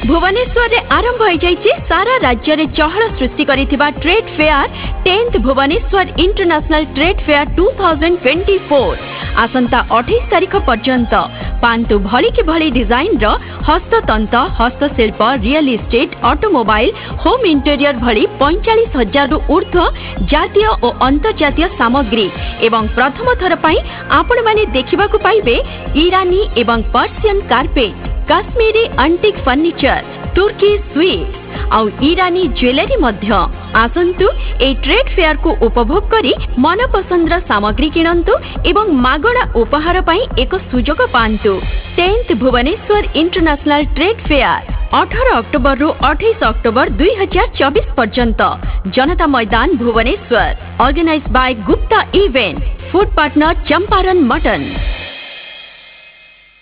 भुवनेश्वर रे आरंभ हो जाइए सारा राज्य रे चहल सृष्टि करिथिबा trade fair 10th Bhubaneswar international trade fair 2024 आसंता 28 तारिख पर्यंत पांतु भली की भली डिजाइन रो हस्ततंत हस्तशिल्प real estate automobile home interior भली 45,000 रु ऊर्ध्व जातीय और अंतर्जातीय सामग्री एवं प्रथम थर पई आपण माने देखिबाकू पाइबे ईरानी एवं Persian carpet Kashmiri antique furniture तुर्की स्वीट्स आउ ईरानी ज्वेलरी मध्य आसंतु ए ट्रेड फेयर को उपभोग करी मन पसंदर सामग्री किणंतु एवं मागणा उपहार पई एक सुजोग पांतु 10th Bhubaneswar international trade fair 18 October रु 28 अक्टोबर 2024 पर्यंत Janata Maidan Bhubaneswar organised by Gupta event food partner Champaran mutton.